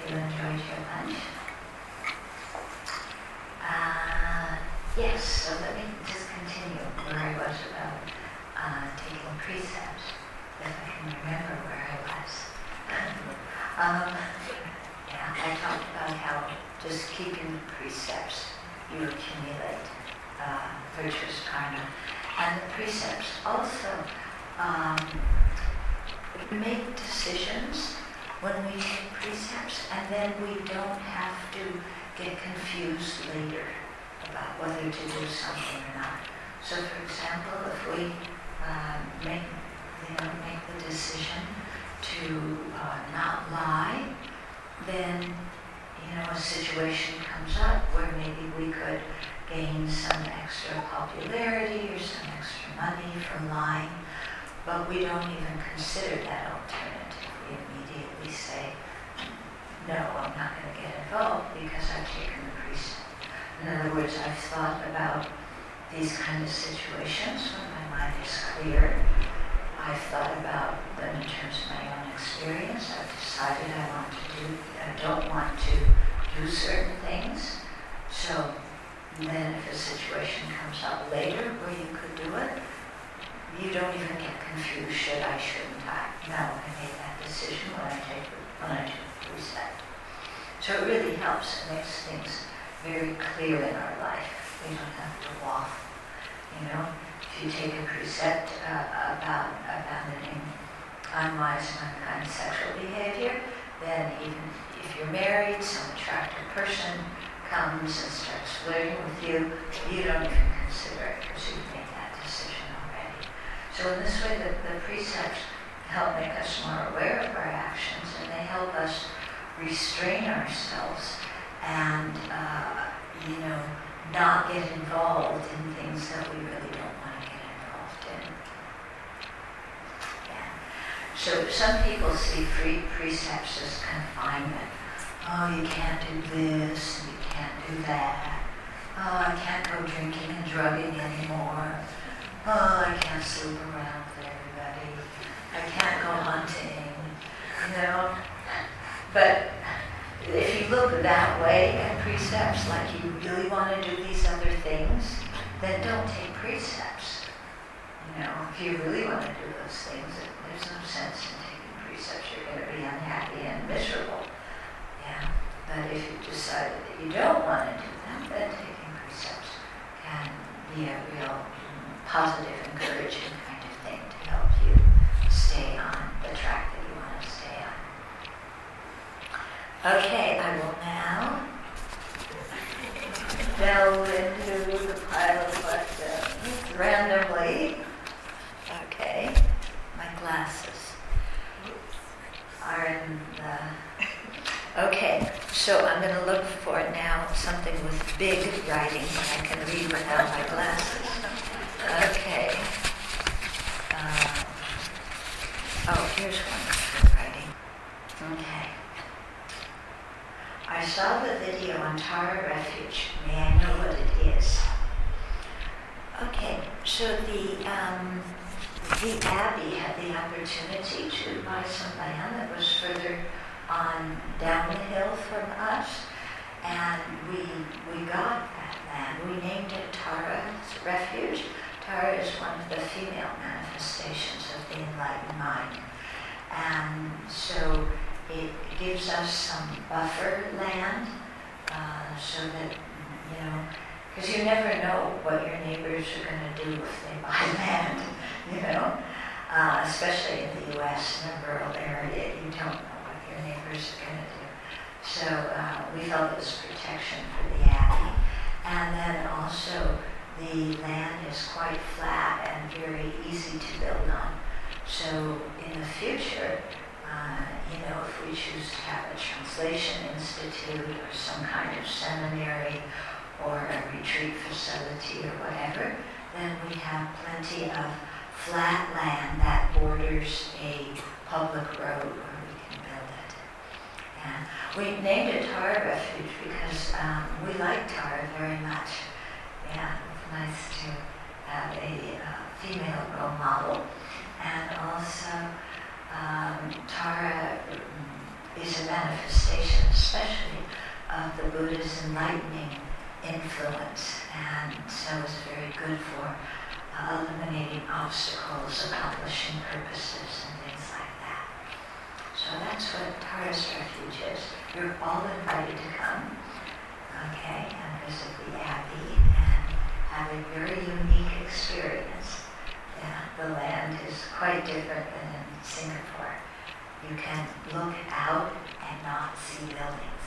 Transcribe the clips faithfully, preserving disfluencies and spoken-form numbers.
you enjoyed your lunch. Uh, yes, so let me just continue where I was about uh, taking precepts, if I can remember where I was. um, yeah, I talked about how just keeping the precepts, you accumulate uh, virtuous karma. And the precepts also um, make decisions when we take precepts, and then we don't have to get confused later about whether to do something or not. So, for example, if we um, make, you know, make the decision to uh, not lie, then, you know, a situation comes up where maybe we could gain some extra popularity or some extra money from lying, but we don't even consider that alternative. We immediately say, no, I'm not going to get involved because I've taken the precept. In other words, I've thought about these kind of situations when my mind is clear. I've thought about them in terms of my own experience. I've decided I want to do, I don't want to do certain things. So then if a situation comes up later where you could do it, you don't even get confused, should I, shouldn't I? No, I made that decision when I take when I took the precept. So it really helps. It makes things very clear in our life. We don't have to waffle. You know, if you take a precept uh, about abandoning unwise and unkind sexual behavior, then even if you're married, some attractive person comes and starts flirting with you, you don't even consider it because you've made that decision already. So in this way, the, the precepts help make us more aware of our actions, and they help us restrain ourselves and, uh, you know, not get involved in things that we really don't want to get involved in. Yeah. So some people see free precepts as confinement. Oh, you can't do this, and you can't do that. Oh, I can't go drinking and drugging anymore. Oh, I can't sleep around with everybody. I can't go hunting, you know. But if you look that way at precepts, like you really want to do these other things, then don't take precepts. You know, if you really want to do those things, there's no sense in taking precepts. You're going to be unhappy and miserable. Yeah. But if you decide that you don't want to do them, then taking precepts can be a real positive, encouraging kind of thing to help you stay on the track that you want to stay on. Okay, I will now delve into the pile of questions randomly. Okay, my glasses are in the... Okay, so I'm going to look for now something with big writing that I can read without my glasses. Okay. Uh, oh, here's one with big writing. Okay. I saw the video on Tara Refuge. May I know what it is? Okay, so the um, the Abbey had the opportunity to buy some land that was further on down the hill from us, and we we got that land. We named it Tara's Refuge. Tara is one of the female manifestations of the enlightened mind, and so it gives us some buffer land, uh, so that, you know, because you never know what your neighbors are going to do if they buy land, you know, uh, especially in the U S, in a rural area, you don't know what your neighbors are going to do. So uh, we felt it was protection for the Abbey. And then also the land is quite flat and very easy to build on. So in the future, uh, you know, if we choose to have a translation institute or some kind of seminary or a retreat facility or whatever, then we have plenty of flat land that borders a public road where we can build it. And we named it Tara Refuge because um, we like Tara very much. Yeah, it's nice to have a uh, female role model. And also, um, Tara is a manifestation, especially of the Buddha's enlightening influence, and so it's very good for uh, eliminating obstacles, accomplishing purposes, and things like that. So that's what Taurus Refuge is. You're all invited to come, okay, and visit the Abbey and have a very unique experience. Yeah, the land is quite different than in Singapore. You can look out and not see buildings.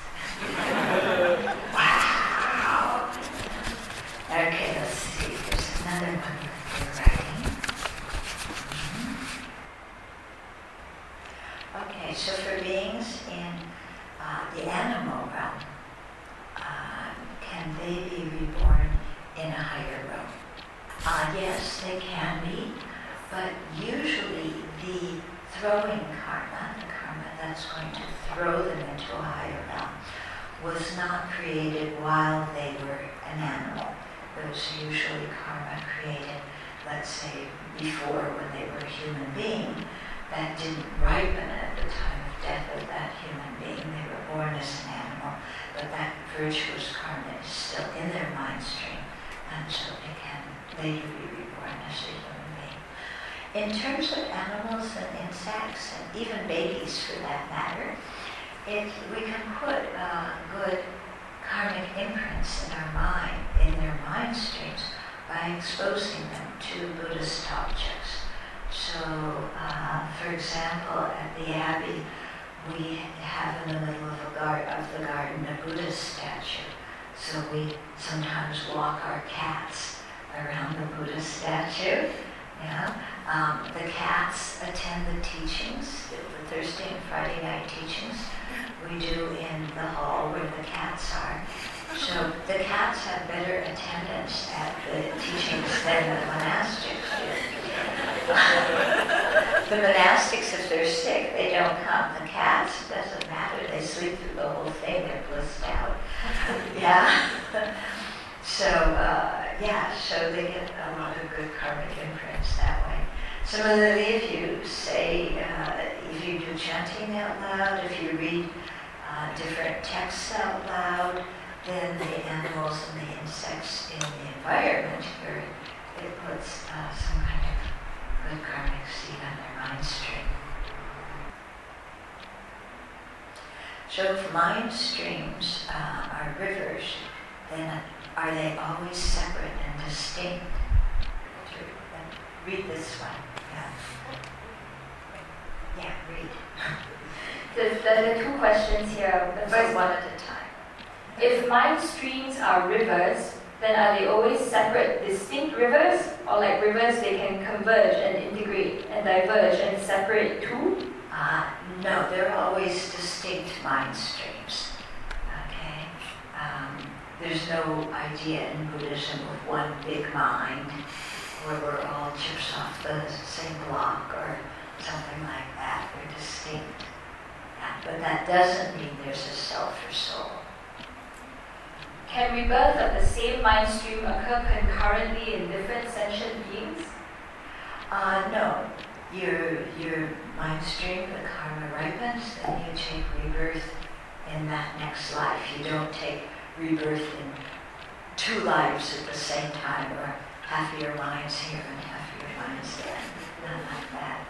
Wow! Okay, let's see. There's another one that you're writing. Mm-hmm. Okay, so for beings in uh, the animal realm, uh, can they be reborn in a higher realm? Uh, yes, they can be, but usually the throwing karma, the karma that's going to throw them into a higher realm, was not created while they were an animal. It was usually karma created, let's say, before when they were a human being, that didn't ripen at the time of death of that human being. They were born as an animal, but that virtuous karma is still in their mind stream, and so they can later be reborn as a human being. In terms of animals and insects, and even babies for that matter, it, we can put uh, good karmic imprints in our mind, in their mind streams, by exposing them to Buddhist objects. So, uh, for example, at the Abbey, we have in the middle of, a gar- of the garden a Buddhist statue. So we sometimes walk our cats around the Buddha statue. Yeah. Um, the cats attend the teachings, the Thursday and Friday night teachings we do in the hall where the cats are. So the cats have better attendance at the teachings than the monastics do. The monastics, if they're sick, they don't come. The cats, it doesn't matter. They sleep through the whole thing. They're blissed out. Yeah. So, uh, yeah, so they get a lot of good karmic imprints that way. Similarly, if you say, uh, if you do chanting out loud, if you read uh, different texts out loud, then the animals and the insects in the environment here, it puts uh, some kind of good karmic seed on their mind stream. So if mind streams uh, are rivers, then are they always separate and distinct? Read this one. Yeah, yeah read. There's, there are two questions here. The first one at a time. If mind streams are rivers, then are they always separate, distinct rivers? Or like rivers, they can converge and integrate and diverge and separate too? Uh, no, they're always distinct mind streams. Okay? Um, there's no idea in Buddhism of one big mind where we're all chips off the same block or something like that. They're distinct. Yeah, but that doesn't mean there's a self or soul. Can rebirth of the same mind stream occur concurrently in different sentient beings? Uh, no. Your, your mind stream, the karma ripens, then you take rebirth in that next life. You don't take rebirth in two lives at the same time, or half of your mind's here and half of your mind's there. Not like that.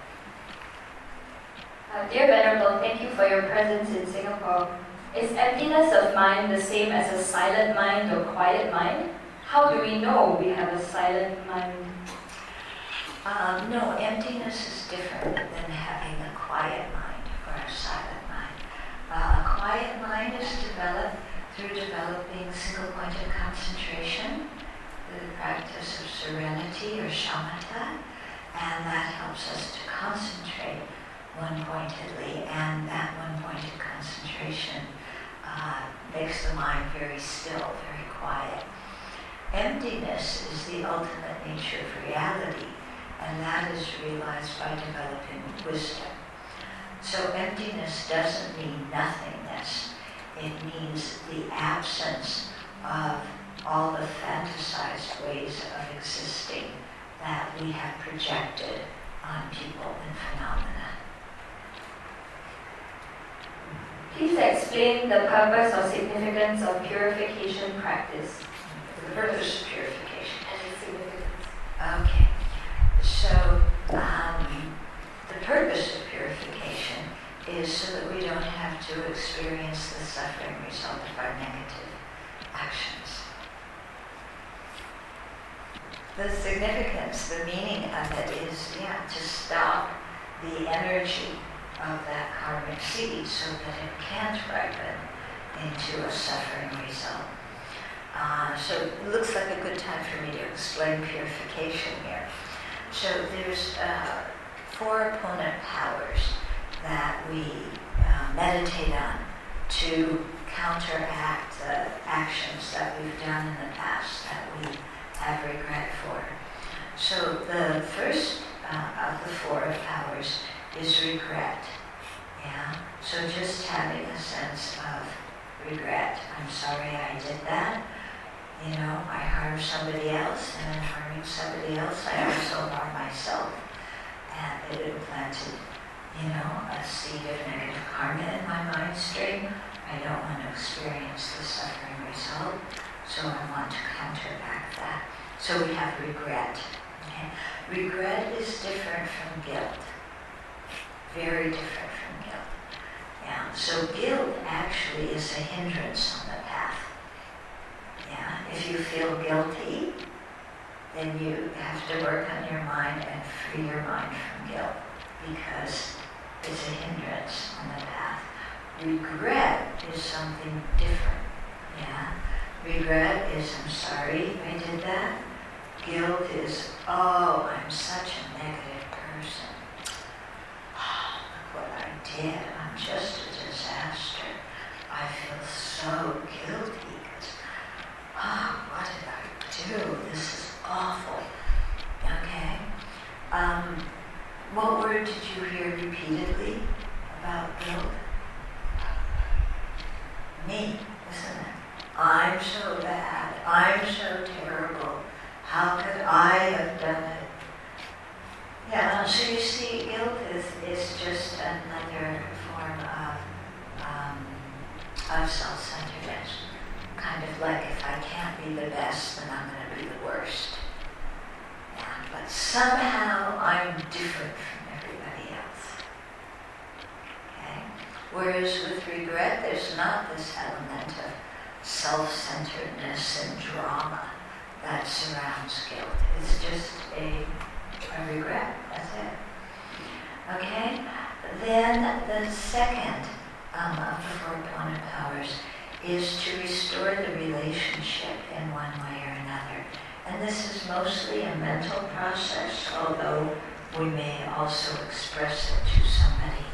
Uh, dear Venerable, thank you for your presence in Singapore. Is emptiness of mind the same as a silent mind or quiet mind? How do we know we have a silent mind? Um, no, emptiness is different than having a quiet mind or a silent mind. Uh, a quiet mind is developed through developing single-pointed concentration, the practice of serenity or shamatha, and that helps us to concentrate one-pointedly, and that one-pointed concentration uh, makes the mind very still, very quiet. Emptiness is the ultimate nature of reality, and that is realized by developing wisdom. So emptiness doesn't mean nothingness. It means the absence of all the fantasized ways of existing that we have projected on people and phenomena. Please explain the purpose or significance of purification practice. The purpose of purification. And its significance. Okay. So, um, the purpose of purification is so that we don't have to experience the suffering result of our negative actions. The significance, the meaning of it is, yeah, to stop the energy of that karmic seed so that it can't ripen into a suffering result. Uh, so it looks like a good time for me to explain purification here. So there's uh, four opponent powers that we uh, meditate on to counteract the actions that we've done in the past that we have regret for. So the first uh, of the four powers is regret. Yeah. So just having a sense of regret. I'm sorry I did that. You know, I harmed somebody else, and in harming somebody else, I also harmed myself. And it implanted, you know, a seed of negative karma in my mind stream. I don't want to experience the suffering result, so I want to counteract that. So we have regret. Okay? Regret is different from guilt. Very different from guilt. Yeah. So guilt actually is a hindrance on the path. Yeah. If you feel guilty, then you have to work on your mind and free your mind from guilt, because it's a hindrance on the path. Regret is something different. Yeah. Regret is, I'm sorry I did that. Guilt is, oh, I'm such a negative person. Oh, look what I did. I'm just a disaster. I feel so guilty because, oh, what did I do? This is awful. Okay. Um, what word did you hear repeatedly about guilt? Me, isn't it? I'm so bad. I'm so terrible. How could I have done it? Yeah, so you see, guilt is, is just another form of, um, of self-centeredness. Kind of like, if I can't be the best, then I'm going to be the worst. Yeah, but somehow I'm different from everybody else. Okay? Whereas with regret, there's not this element of self-centeredness and drama that surrounds guilt. It's just a, a regret, that's it. Okay? Then the second um, of the four opponent powers is to restore the relationship in one way or another. And this is mostly a mental process, although we may also express it to somebody.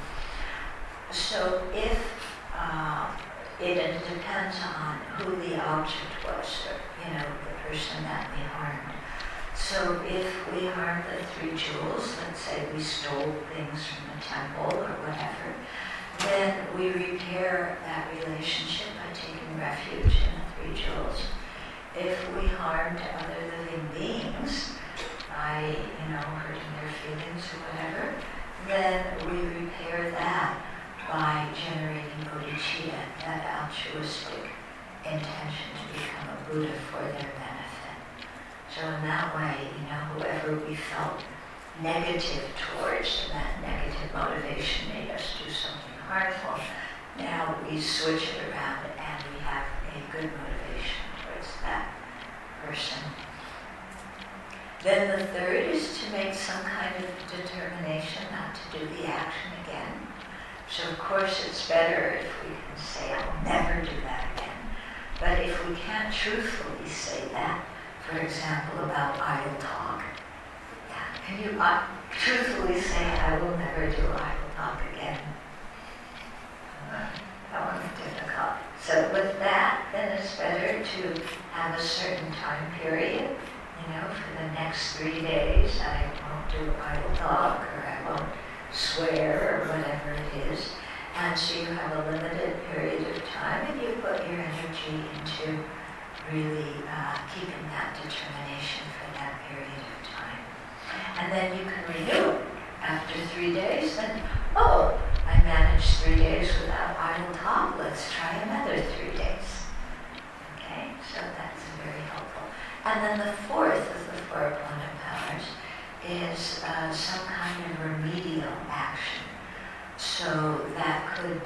So if uh, it depends on who the object was, or, you know, the person that we harmed. So if we harmed the three jewels, let's say we stole things from the temple or whatever, then we repair that relationship by taking refuge in the three jewels. If we harmed other living beings by, you know, hurting their feelings or whatever, then we repair that by generating bodhicitta, that altruistic intention to become a Buddha for their benefit. So in that way, you know, whoever we felt negative towards, and that negative motivation made us do something harmful, now we switch it around and we have a good motivation towards that person. Then the third is to make some kind of determination not to do the action again. So of course it's better if we can say, I will never do that again. But if we can't truthfully say that, for example, about idle talk, yeah, can you uh, truthfully say, I will never do idle talk again? Uh, that one's difficult. So with that, then it's better to have a certain time period. You know, for the next three days, I won't do idle talk, or I won't swear, or whatever it is. And so you have a limited period of time, and you put your energy into really uh, keeping that determination for that period of time. And then you can renew it after three days, then, oh, I managed three days without idle talk.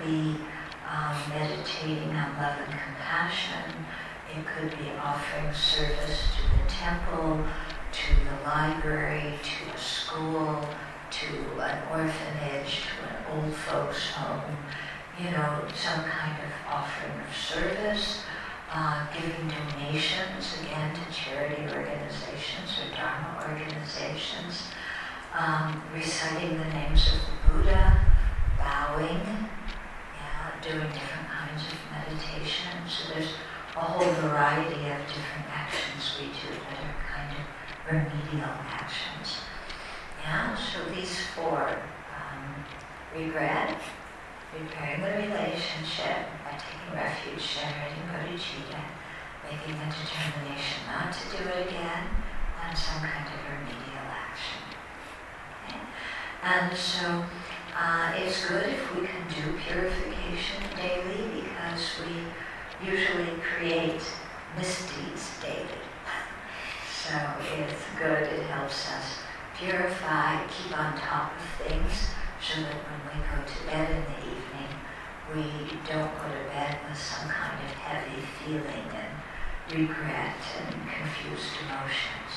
be um, meditating on love and compassion. It could be offering service to the temple, to the library, to a school, to an orphanage, to an old folks home. You know, some kind of offering of service, uh, giving donations, again, to charity organizations or Dharma organizations, um, reciting the names of the Buddha, bowing, yeah, doing different kinds of meditation. So there's a whole variety of different actions we do that are kind of remedial actions. Yeah, so these four, um, regret, repairing the relationship by taking refuge, generating bodhicitta, making the determination not to do it again, and some kind of remedial action. Okay? And so uh, it's good if we can do purification daily because we usually create misdeeds daily. So it's good, it helps us purify, keep on top of things, so that when we go to bed in the evening, we don't go to bed with some kind of heavy feeling and regret and confused emotions.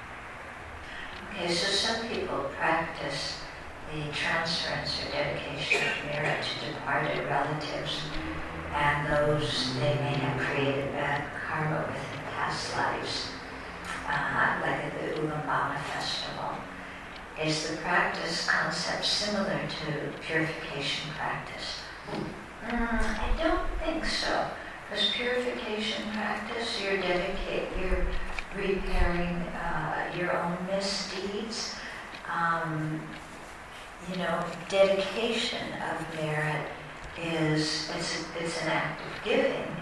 Okay, so some people practice the transference or dedication of merit to departed relatives, and those they may have created bad karma with in past lives, uh, like at the Ulaanbaatar festival. Is the practice concept similar to purification practice? Mm, I don't think so. Because purification practice, you're dedicate, you're repairing uh, your own misdeeds. Um, you know, dedication of merit is it's it's an act of giving.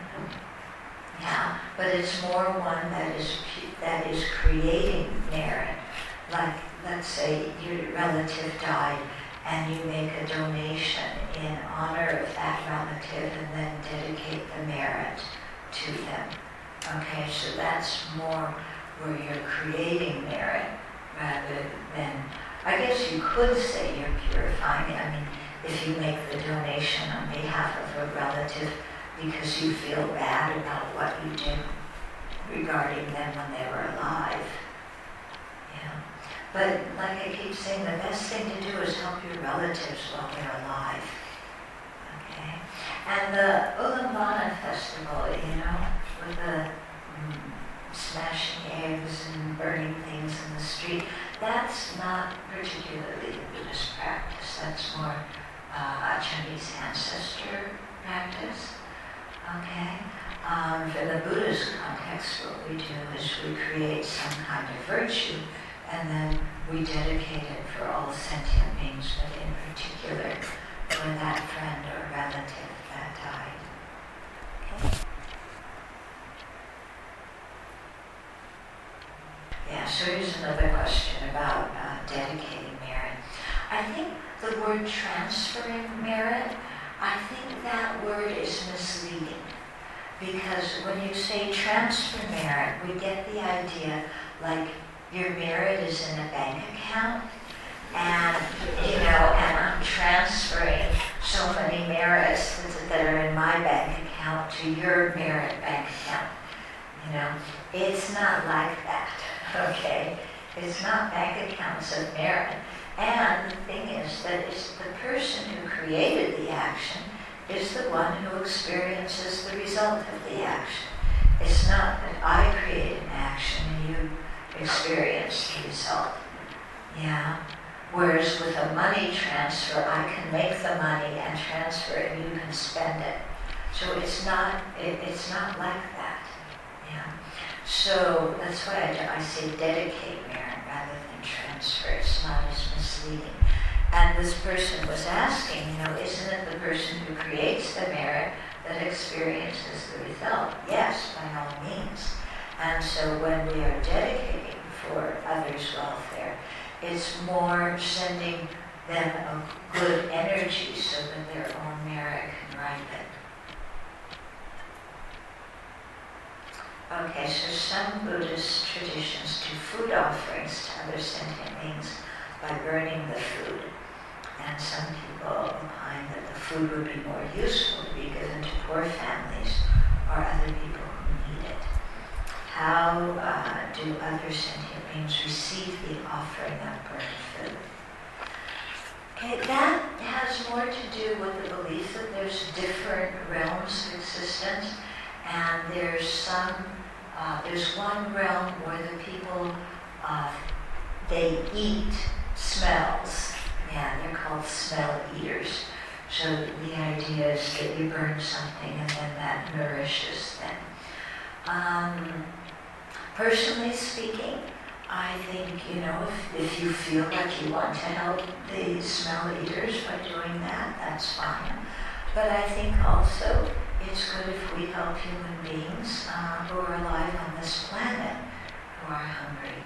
Yeah, but it's more one that is that is creating merit. Like, let's say your relative died and you make a donation in honor of that relative and then dedicate the merit to them. Okay, so that's more where you're creating merit rather than, I guess you could say you're purifying it. I mean, if you make the donation on behalf of a relative because you feel bad about what you did regarding them when they were alive. Yeah. But like I keep saying, the best thing to do is help your relatives while they're alive. Okay? And the Ulaanbaatar festival, you know, with the mm, smashing eggs and burning things in the street, that's not particularly a Buddhist practice. That's more uh, a Chinese ancestor practice. Okay? Um, for the Buddhist context, what we do is we create some kind of virtue and then we dedicate it for all sentient beings, but in particular for that friend or relative that died. Okay? Yeah, so here's another question about uh, dedicating merit. I think the word transferring merit, I think that word is misleading. Because when you say transfer merit, we get the idea like your merit is in a bank account, and you know, and I'm transferring so many merits that are in my bank account to your merit bank account. You know, it's not like that. Okay, it's not bank accounts of merit. And the thing is that it's the person who created the action is the one who experiences the result of the action. It's not that I create an action and you experience the result. Yeah. Whereas with a money transfer, I can make the money and transfer it and you can spend it. So it's not, it, it's not like that. Yeah. So that's why I, I say dedicate merit rather than transfer. It's not as misleading. And this person was asking, you know, isn't it the person who creates the merit that experiences the result? Yes, by all means. And so when we are dedicating for others' welfare, it's more sending them a good energy so that their own merit can ripen. Okay, so some Buddhist traditions do food offerings to other sentient beings by burning the food. and some people opine that the food would be more useful to be given to poor families or other people who need it. How uh, do other sentient beings receive the offering of burned food? Okay, that has more to do with the belief that there's different realms of existence, and there's some, uh, there's one realm where the people, uh, they eat smells. Yeah, they're called smell eaters. So the idea is that you burn something and then that nourishes them. Um, personally speaking, I think, you know, if, if you feel like you want to help the smell eaters by doing that, that's fine. But I think also it's good if we help human beings uh, who are alive on this planet who are hungry.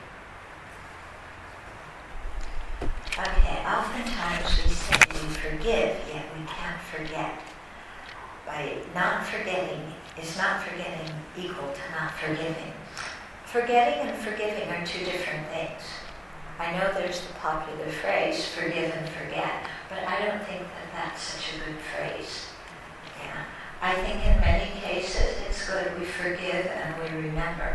Okay, oftentimes we say we forgive, yet we can't forget. By not forgetting, is not forgetting equal to not forgiving? Forgetting and forgiving are two different things. I know there's the popular phrase, forgive and forget, but I don't think that that's such a good phrase. Yeah. I think in many cases it's good we forgive and we remember.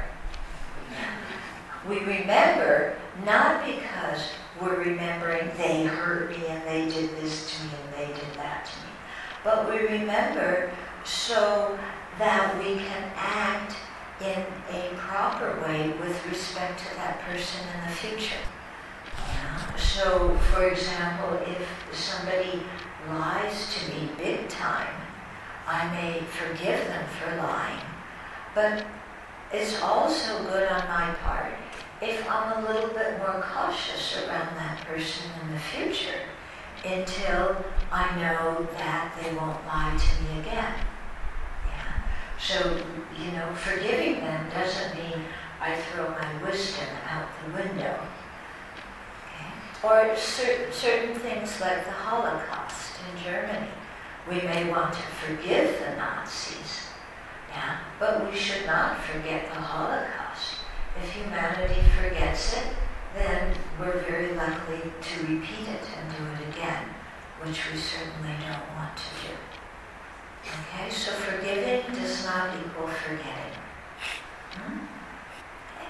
We remember not because we're remembering they hurt me and they did this to me and they did that to me, but we remember so that we can act in a proper way with respect to that person in the future. Yeah. So, for example, if somebody lies to me big time, I may forgive them for lying, but it's also good on my part if I'm a little bit more cautious around that person in the future until I know that they won't lie to me again. Yeah. So, you know, forgiving them doesn't mean I throw my wisdom out the window. Okay. Or cer- certain things like the Holocaust in Germany. We may want to forgive the Nazis, yeah, but we should not forget the Holocaust. If humanity forgets it, then we're very likely to repeat it and do it again, which we certainly don't want to do. Okay, so forgiving does not equal forgetting. Hmm? Okay.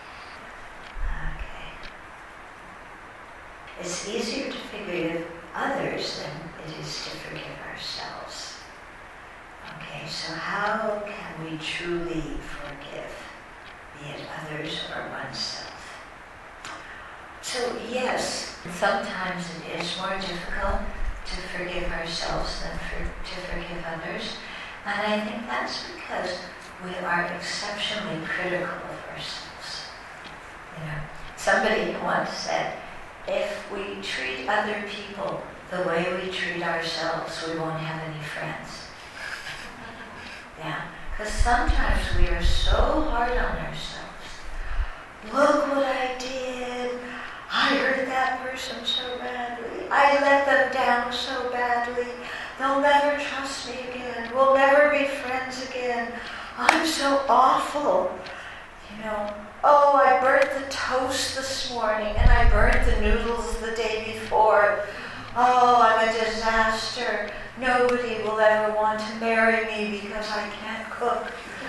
Okay. It's easier to forgive others than it is to forgive ourselves. Okay, so how can we truly forgive, be it others or oneself? So yes, sometimes it is more difficult to forgive ourselves than for, to forgive others, and I think that's because we are exceptionally critical of ourselves. You know, somebody once said, if we treat other people the way we treat ourselves, we won't have any friends. Yeah, because sometimes we are so hard on ourselves. Look what I did. I hurt that person so badly. I let them down so badly. They'll never trust me again. We'll never be friends again. I'm so awful. You know, oh, I burnt the toast this morning and I burnt the noodles the day before. Oh, I'm a disaster. Nobody will ever want to marry me because I can't cook.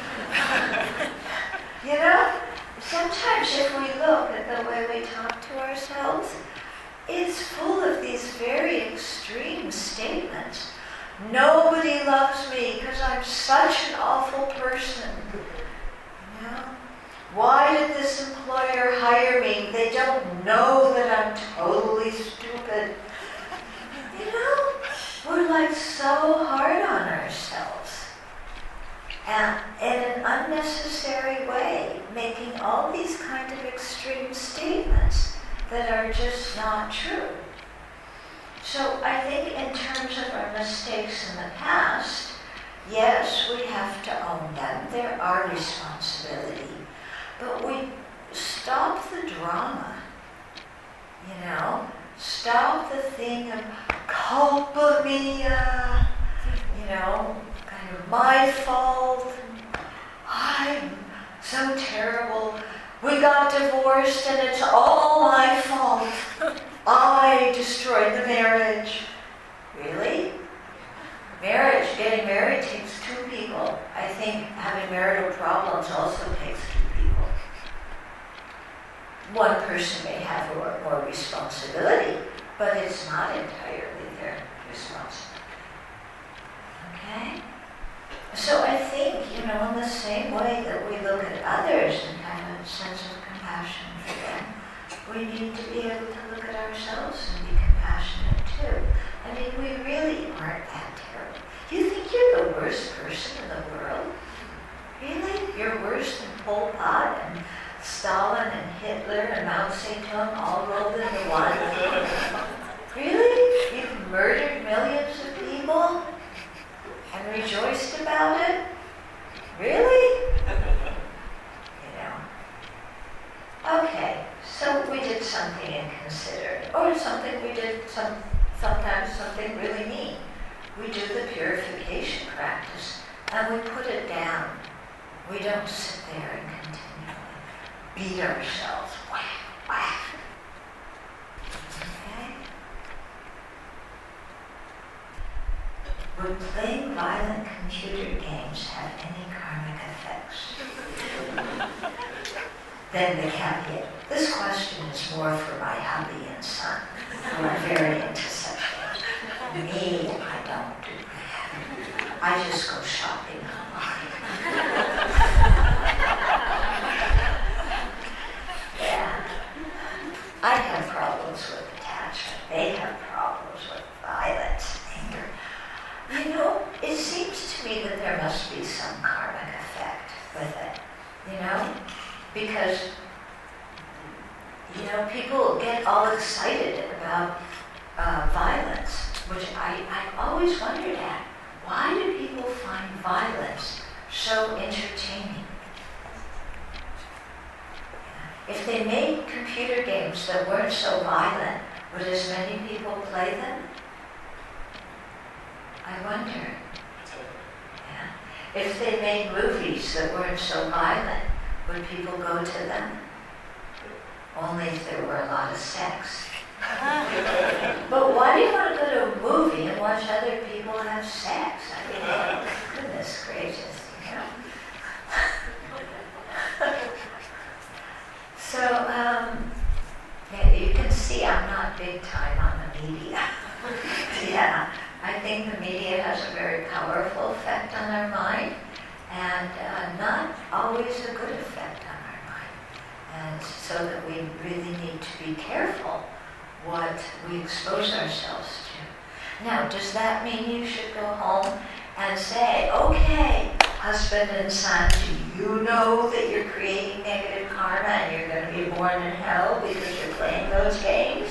You know, sometimes if we look at the way we talk to ourselves, it's full of these very extreme statements. Nobody loves me because I'm such an awful person. You know? Why did this employer hire me? They don't know that I'm totally stupid. You know, we're like so hard on ourselves. And in an unnecessary way, making all these kind of extreme statements that are just not true. So I think in terms of our mistakes in the past, yes, we have to own them. They're our responsibility. But we stop the drama, you know? Stop the thing of culpa mea, you know, kind of my fault. I'm so terrible. We got divorced and it's all my fault. I destroyed the marriage. Really? Marriage, getting married takes two people. I think having marital problems also takes two people. One person may have more, more responsibility, but it's not entirely their responsibility. Okay? So I think, you know, in the same way that we look at others and have a sense of compassion for them, we need to be able to look at ourselves and be compassionate too. I mean, we really aren't that terrible. You think you're the worst person in the world? Really? You're worse than Pol Pot and Stalin and Hitler and Mao Zedong all rolled into one? Really? You've murdered millions of people and rejoiced about it? Really? You know. Okay, so we did something inconsiderate, or something we did some, sometimes something really mean. We do the purification practice and we put it down. We don't sit there and continually beat ourselves. Whack, whack. Okay? Would playing violent computer games have any karmic effects? Then the caveat. This question is more for my hubby and son, who are very into such things. Me, I don't do that. I just go shopping online. Yeah. I have problems with attachment. They have problems with violence, anger. You know, it seems to me that there must be some karmic effect with it, you know? Because, you know, people get all excited about uh, violence, which I, I've always wondered at. Why do people find violence so entertaining? If they made computer games that weren't so violent, would as many people play them? I wonder. Yeah. If they made movies that weren't so violent, would people go to them? Only if there were a lot of sex. But why do you want to go to a movie and watch other people have sex? I mean, goodness gracious, you know? So, um, yeah, you can see I'm not big time on the media. Yeah, I think the media has a very powerful effect on our mind, and uh, not always a good effect on our mind. And so that we really need to be careful what we expose ourselves to. Now, does that mean you should go home and say, okay, husband and son, do you know that you're creating negative karma and you're going to be born in hell because you're playing those games?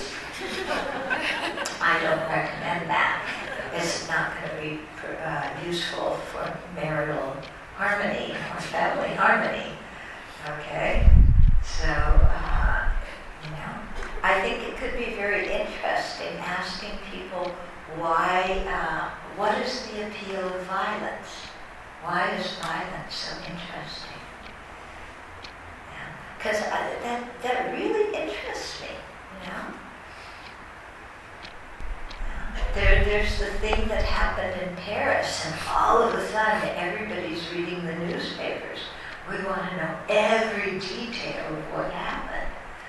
I don't recommend that. It's not going to be uh, useful for marital harmony or family harmony. Okay? So, uh, you know, I think it could be very interesting asking people why, uh, what is the appeal of violence? Why is violence so interesting? Because yeah. that, that really interests me, you know? Yeah. There, there's the thing that happened in Paris, and all of a sudden everybody's reading the newspapers. We want to know every detail of what happened.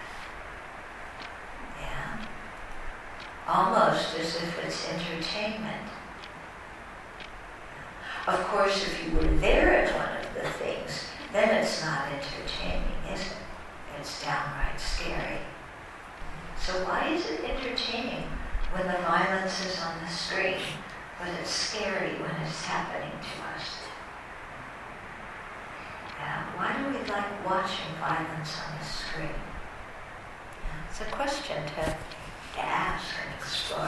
Yeah. Almost as if it's entertainment. Of course, if you were there at one of the things, then it's not entertaining, is it? It's downright scary. So why is it entertaining when the violence is on the screen, but it's scary when it's happening to us? Yeah, why do we like watching violence on the screen? Yeah, it's a question to, to ask and explore.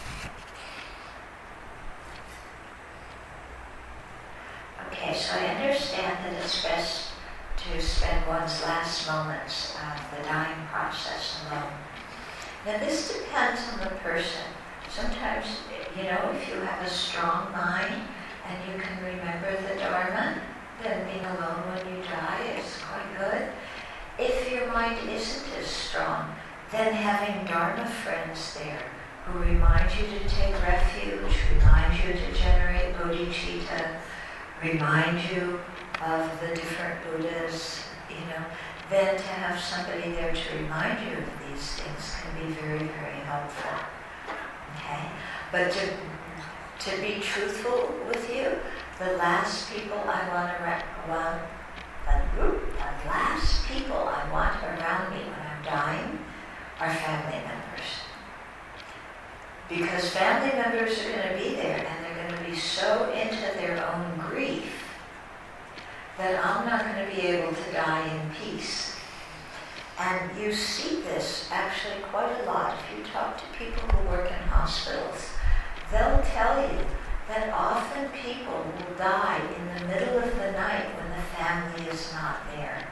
Okay, so I understand that it's best to spend one's last moments of the dying process alone. Now this depends on the person. Sometimes, you know, if you have a strong mind and you can remember the Dharma, then being alone when you die is quite good. If your mind isn't as strong, then having Dharma friends there who remind you to take refuge, remind you to generate bodhicitta, remind you of the different Buddhas, you know, then to have somebody there to remind you of these things can be very, very helpful. Okay? But to, to be truthful with you, the last people I want around, well, the group, the last people I want around me when I'm dying are family members. Because family members are going to be there and they're going to be so into their own grief that I'm not going to be able to die in peace. And you see this actually quite a lot. If you talk to people who work in hospitals, they'll tell you that often people will die in the middle of the night when the family is not there.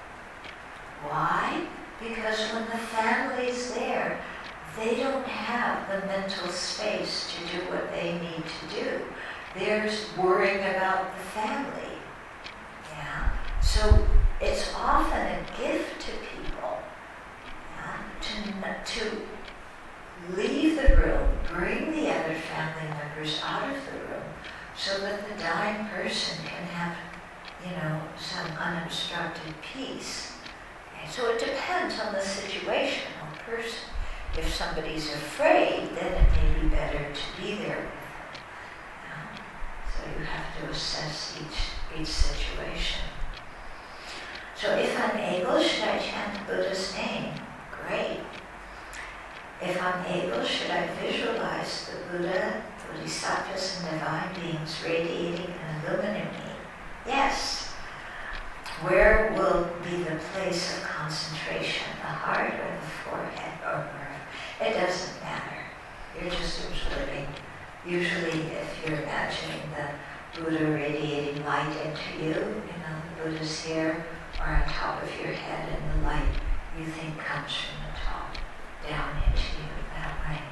Why? Because when the family's there, they don't have the mental space to do what they need to do. They're worrying about the family. Yeah? So it's often a gift to people, yeah, to, to leave the room, bring the other family members out of the room so that the dying person can have, you know, some unobstructed peace. Okay? So it depends on the situation or person. If somebody's afraid, then it may be better to be there with them. Yeah? So you have to assess each, each situation. So if I'm able, should I chant the Buddha's name? Great. If I'm able, should I visualize the Buddha, Bodhisattvas, and divine beings radiating and illuminating me? Yes. Where will be the place of concentration, the heart or the forehead or wherever? It doesn't matter. You're just observing. Usually if you're imagining the Buddha radiating light into you, you know, the Buddha's here or on top of your head, and the light you think comes from the top down into you that way.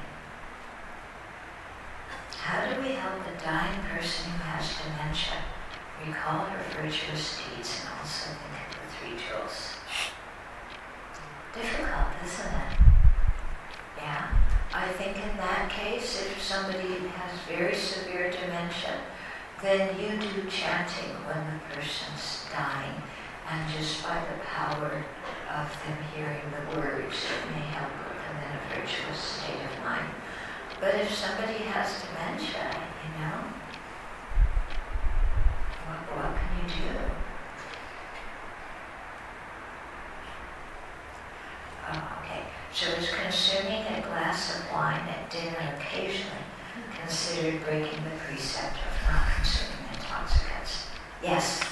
How do we help the dying person who has dementia recall her virtuous deeds and also think of the three jewels? Difficult, isn't it? Yeah. I think in that case, if somebody has very severe dementia, then you do chanting when the person's dying, and just by the power of them hearing the words, it may help put them in a virtuous state of mind. But if somebody has dementia, you know, what, what can you do? Oh, okay. So is consuming a glass of wine at dinner occasionally considered breaking the precept of not consuming intoxicants? Yes.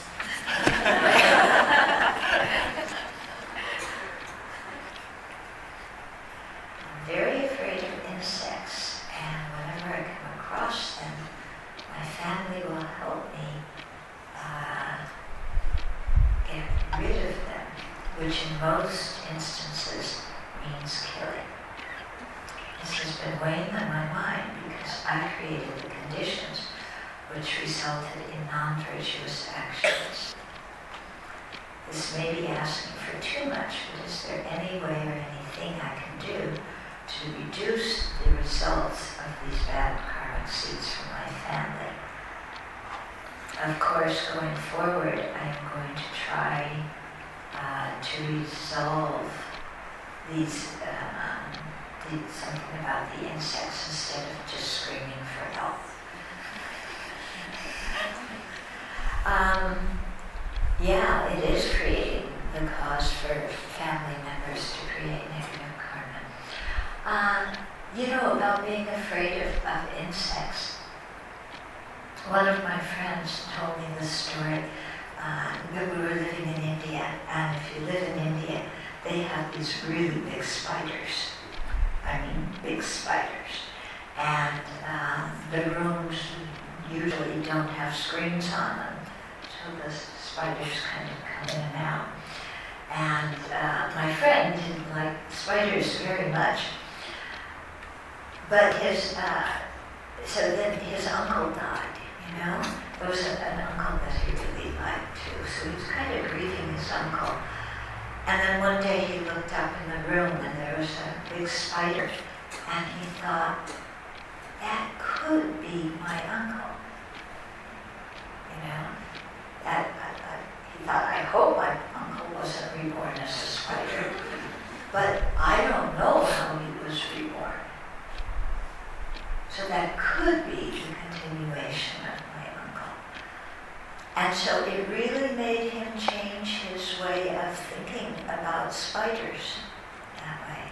I'm very afraid of insects, and whenever I come across them, my family will help me uh, get rid of them, which in most instances means killing. This has been weighing on my mind because I created the conditions which resulted in non-virtuous actions. This may be asking for too much, but is there any way or anything I can do to reduce the results of these bad karmic seeds from my family? Of course, going forward, I'm going to try uh, to resolve these, um, the, something about the insects instead of just screaming for help. Um, yeah, it is creating the cause for family members to create negative karma. Um, you know, about being afraid of, of insects. One of my friends told me this story uh, that we were living in India, and if you live in India, they have these really big spiders. I mean, big spiders. And um, the rooms usually don't have screens on them, so the spiders kind of come in and out. And uh, my friend didn't like spiders very much. But his, uh, so then his uncle died, you know? There was a, an uncle that he really liked too, so he was kind of grieving his uncle. And then one day he looked up in the room and there was a big spider, and he thought, that could be my uncle. You know, that uh, uh, he thought, I hope my uncle wasn't reborn as a spider, but I don't know how he was reborn. So that could be the continuation of my uncle. And so it really made him change his way of thinking about spiders that way.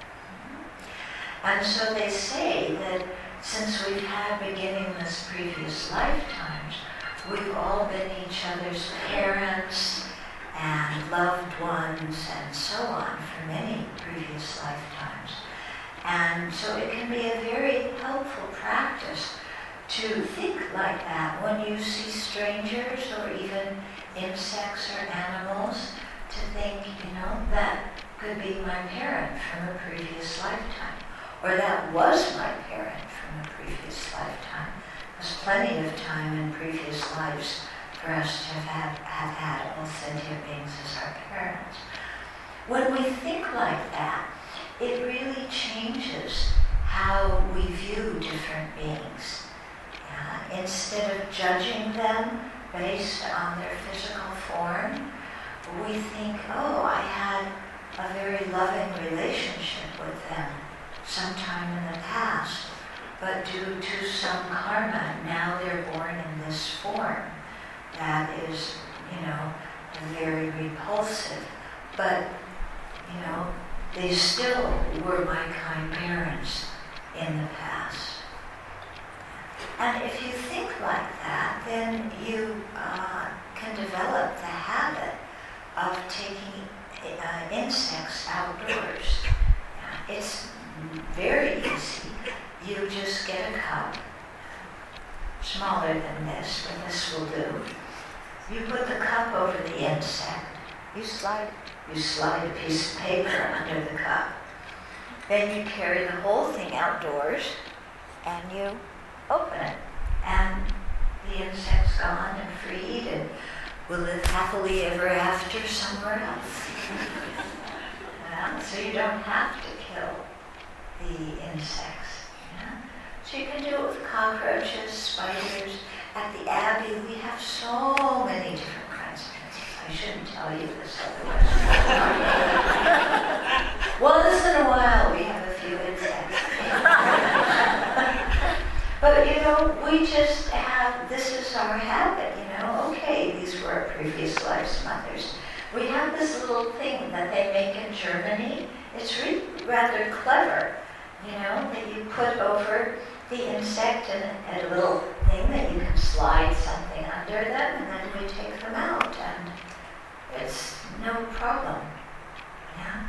And so they say that since we've had beginningless previous lifetimes, we've all been each other's parents and loved ones and so on for many previous lifetimes. And so it can be a very helpful practice to think like that when you see strangers or even insects or animals, to think, you know, that could be my parent from a previous lifetime, or that was my parent from a previous lifetime. There's plenty of time in previous lives for us to have, have had all sentient beings as our parents. When we think like that, it really changes how we view different beings. Yeah? Instead of judging them based on their physical form, we think, oh, I had a very loving relationship with them sometime in the past, but due to some karma, now they're born in this form that is, you know, very repulsive. But, you know, they still were my kind parents in the past. And if you think like that, then you uh, can develop the habit of taking uh, insects outdoors. It's very easy. You just get a cup, smaller than this, but this will do. You put the cup over the insect. You slide, you slide a piece of paper under the cup. Then you carry the whole thing outdoors, and you open it. And the insect's gone and freed, and will live happily ever after somewhere else. Yeah? So you don't have to kill the insects. Yeah? So you can do it with cockroaches, spiders. At the Abbey, we have so many different kinds of insects. I shouldn't tell you this otherwise. Once in a while, we have a few insects. But, you know, we just have, this is our habit, you know. Okay, these were our previous lives' mothers. We have this little thing that they make in Germany. It's really rather clever, you know, that you put over the insect and, and a little thing that you can slide something under them, and then we take them out, and it's no problem. Yeah.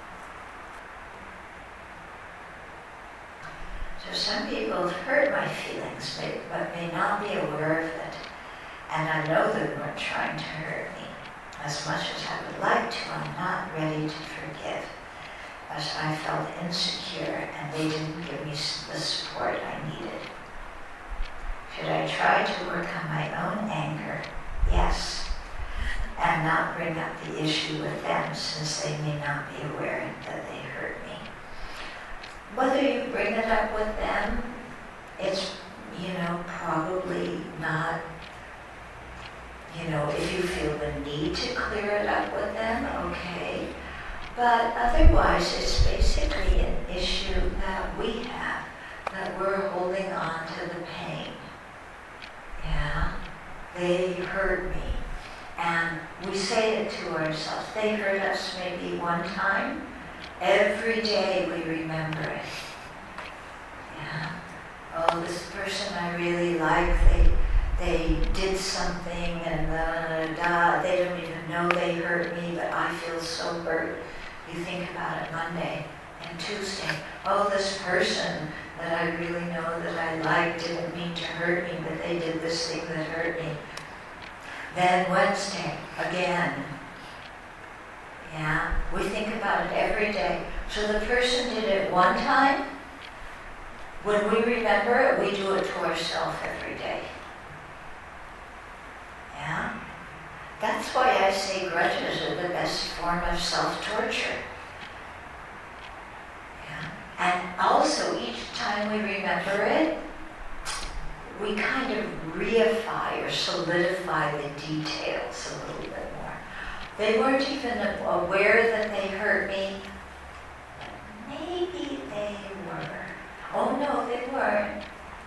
So some people have hurt my feelings, may, but may not be aware of it. And I know they weren't trying to hurt me. As much as I would like to, I'm not ready to forgive. As I felt insecure and they didn't give me the support I needed. Should I try to work on my own anger? Yes. And not bring up the issue with them, since they may not be aware that they hurt me. Whether you bring it up with them, it's, you know, probably not, you know, if you feel the need to clear it up with them, okay. But otherwise, it's basically an issue that we have, that we're holding on to the pain. Yeah, they hurt me. And we say it to ourselves. They hurt us maybe one time. Every day we remember it. Yeah. Oh, this person I really like, they they did something and da, da, da. They don't even know they hurt me, but I feel so hurt. You think about it Monday and Tuesday. Oh, this person that I really know that I like didn't mean to hurt me, but they did this thing that hurt me. Then Wednesday, again. Yeah, we think about it every day. So the person did it one time. When we remember it, we do it to ourselves every day. Yeah? That's that's why I say grudges are the best form of self-torture. Yeah. And also, each time we remember it, we kind of reify or solidify the details a little bit more. They weren't even aware that they hurt me. Maybe they were. Oh no, they weren't.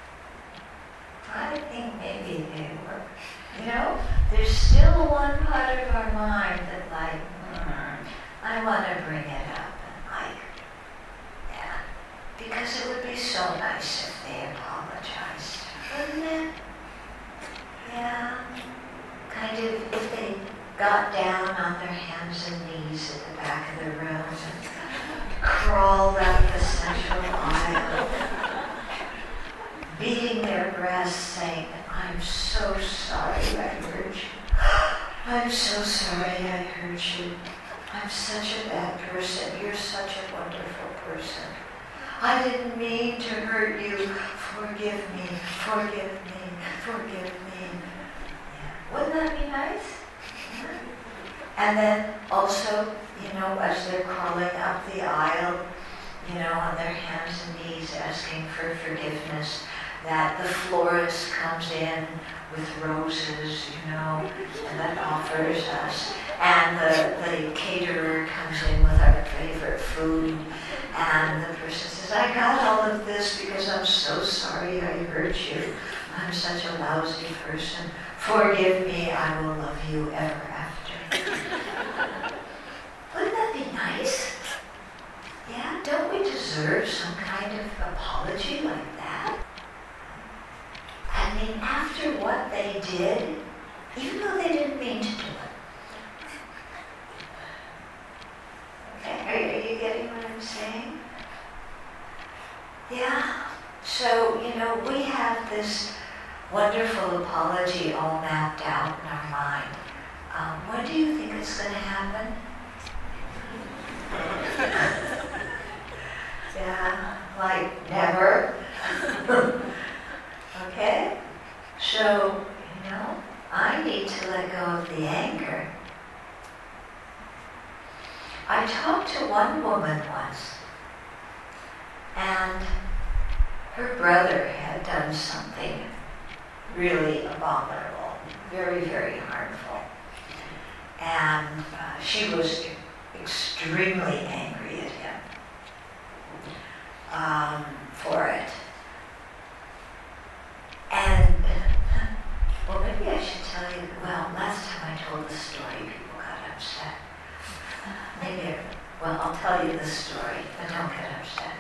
I think maybe they were. You know, there's still one part of our mind that like, mm, I want to bring it up and like, yeah. Because it would be so nice if they apologized. Wouldn't it? Yeah. Kind of, if they got down on their hands and knees at the back of the room and crawled up the central aisle, beating their breasts, saying, I'm so sorry I hurt you. I'm so sorry I hurt you. I'm such a bad person. You're such a wonderful person. I didn't mean to hurt you. Forgive me, forgive me, forgive me. Yeah. Wouldn't that be nice? Yeah. And then also, you know, as they're crawling up the aisle, you know, on their hands and knees asking for forgiveness, that the florist comes in with roses, you know, and that offers us. And the, the caterer comes in with our favorite food. And the person says, I got all of this because I'm so sorry I hurt you. I'm such a lousy person. Forgive me, I will love you ever after. Wouldn't that be nice? Yeah, don't we deserve some kind of apology like that? I mean, after what they did, even though they didn't mean to do it. Okay, are, are you getting what I'm saying? Yeah, so, you know, we have this wonderful apology all mapped out in our mind. Um, when do you think it's going to happen? Yeah, like never. Okay? So, you know, I need to let go of the anger. I talked to one woman once, and her brother had done something really abominable, very, very harmful. And uh, she was extremely angry at him um, for it. And, well, maybe I should tell you, well, last time I told the story, people got upset. Maybe, well, I'll tell you the story, but don't get upset.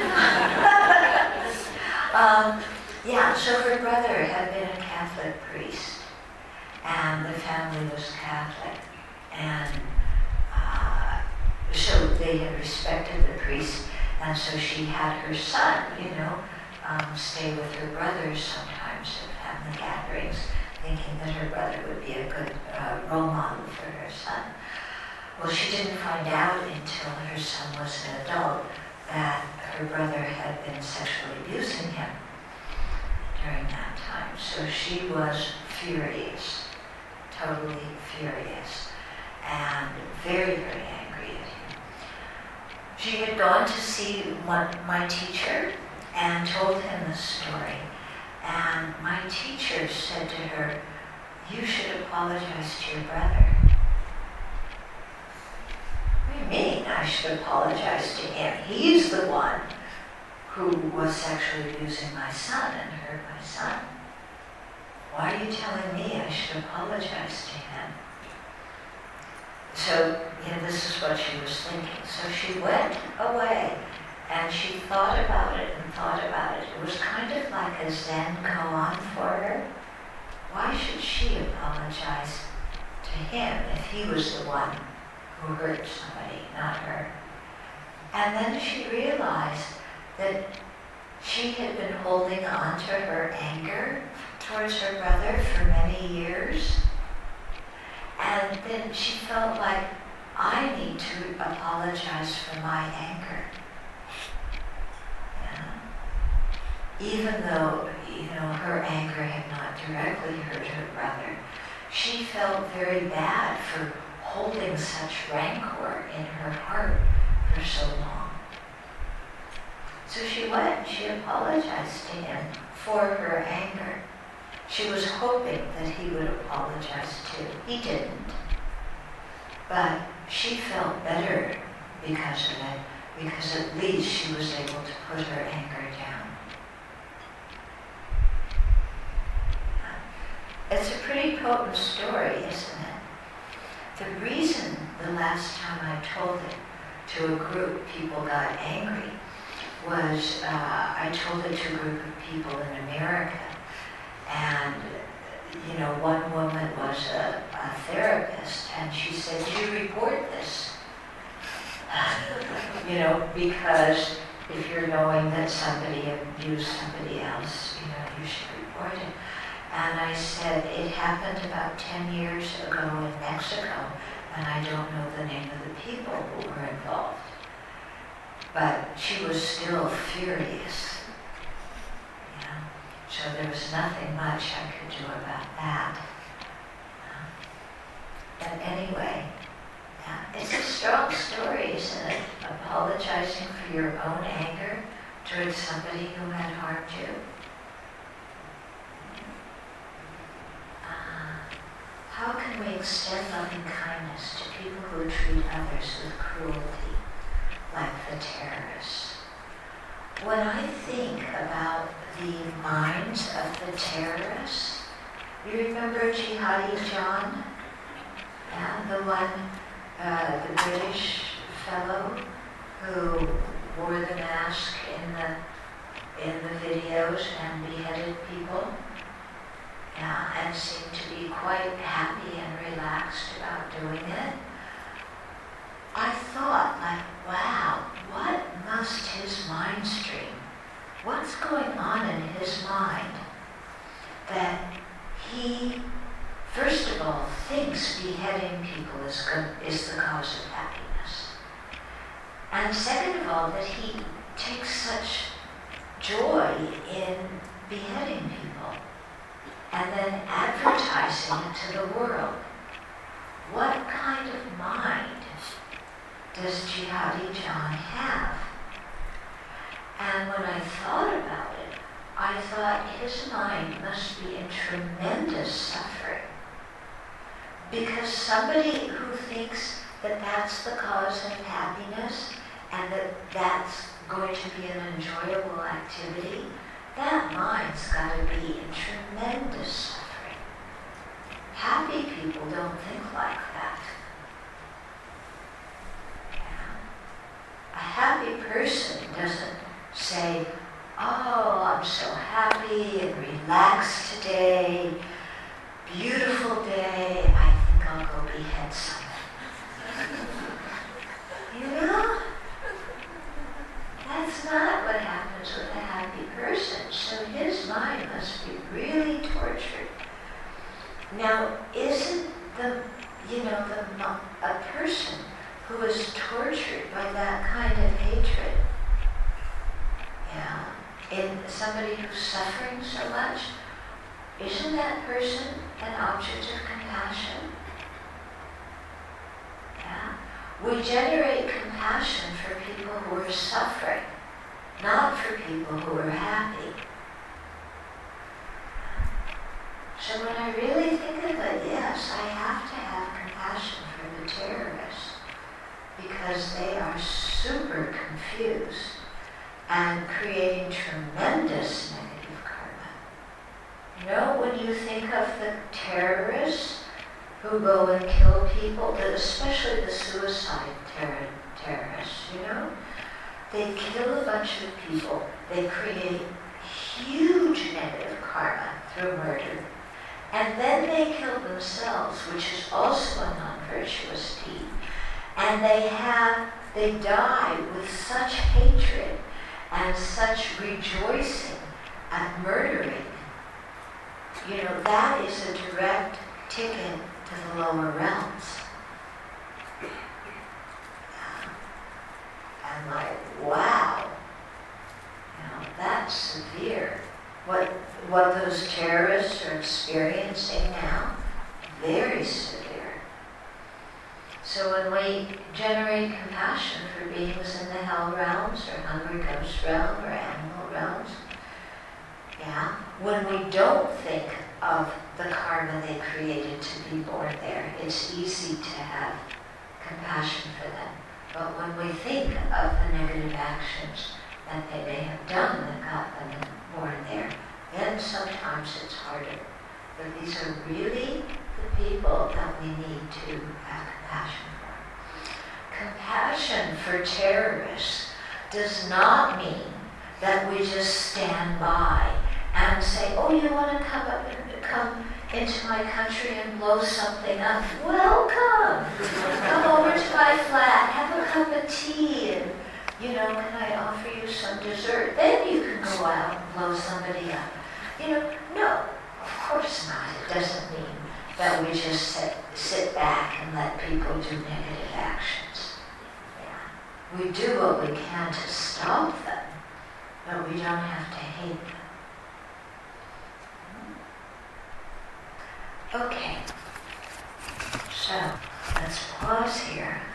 um, yeah, so her brother had been a Catholic priest, and the family was Catholic, and uh, so they had respected the priest, and so she had her son, you know, um, stay with her brothers sometimes at family gatherings, thinking that her brother would be a good uh, role model for her son. Well, she didn't find out until her son was an adult that her brother had been sexually abusing him during that time. So she was furious, totally furious, and very, very angry at him. She had gone to see one, my teacher and told him the story. And my teacher said to her, you should apologize to your brother. What do you mean I should apologize to him? He's the one who was sexually abusing my son and hurt my son. Why are you telling me I should apologize to him? So, you know, this is what she was thinking. So she went away and she thought about it and thought about it. It was kind of like a Zen koan for her. Why should she apologize to him if he was the one who hurt somebody, not her? And then she realized that she had been holding on to her anger towards her brother for many years. And then she felt like, I need to apologize for my anger. Yeah. Even though, you know, her anger had not directly hurt her brother, she felt very bad for holding such rancor in her heart for so long. So she went, she apologized to him for her anger. She was hoping that he would apologize too. He didn't. But she felt better because of it, because at least she was able to put her anger down. It's a pretty potent story, isn't it? The reason the last time I told it to a group, people got angry, was uh, I told it to a group of people in America. And, you know, one woman was a, a therapist, and she said, "Do you report this?" You know, because if you're knowing that somebody abused somebody else, you know, you should report it. And I said, it happened about ten years ago in Mexico, and I don't know the name of the people who were involved. But she was still furious. You know? So there was nothing much I could do about that. But anyway, yeah, it's a strong story, isn't it? Apologizing for your own anger towards somebody who had harmed you. How can we extend loving kindness to people who treat others with cruelty, like the terrorists? When I think about the minds of the terrorists, you remember Jihadi John? Yeah, the one, uh, the British fellow who wore the mask in the in the videos and beheaded people. Yeah, and seemed to be quite happy and relaxed about doing it. I thought, like, wow, what must his mind stream, what's going on in his mind that he, first of all, thinks beheading people is, good, is the cause of happiness. And second of all, that he takes such joy in beheading people. And then advertising it to the world. What kind of mind does Jihadi John have? And when I thought about it, I thought his mind must be in tremendous suffering. Because somebody who thinks that that's the cause of happiness and that that's going to be an enjoyable activity, that mind's got to be in tremendous suffering. Happy people don't think like that. Yeah. A happy person doesn't say, "Oh, I'm so happy and relaxed today, beautiful day, I think I'll go behead someone." You know? That's not what happens with a happy person. So his mind must be really tortured. Now, isn't the, you know, the a person who is tortured by that kind of hatred, yeah, in somebody who's suffering so much, isn't that person an object of compassion? Yeah. We generate compassion for people who are suffering, not for people who are happy. So when I really think of it, yes, I have to have compassion for the terrorists because they are super confused and creating tremendous negative karma. You know, when you think of the terrorists who go and kill people, especially the suicide terror, terrorists, you know? They kill a bunch of people. They create huge negative karma through murder. And then they kill themselves, which is also a non-virtuous deed. And they have, they die with such hatred and such rejoicing at murdering. You know, that is a direct ticket to the lower realms. And like, wow, you know, that's severe. What what those terrorists are experiencing now, very severe. So when we generate compassion for beings in the hell realms, or hungry ghost realm, or animal realms, yeah, when we don't think of the karma they created to be born there, it's easy to have compassion for them. But when we think of the negative actions that they may have done that got them born there, then sometimes it's harder. But these are really the people that we need to have compassion for. Compassion for terrorists does not mean that we just stand by and say, oh, you want to come up and come into my country and blow something up? Welcome! Come over to my flat, have a cup of tea, and, you know, can I offer you some dessert? Then you can go out and blow somebody up. You know, no, of course not. It doesn't mean that we just sit, sit back and let people do negative actions. Yeah. We do what we can to stop them, but we don't have to hate them. Okay, so let's pause here.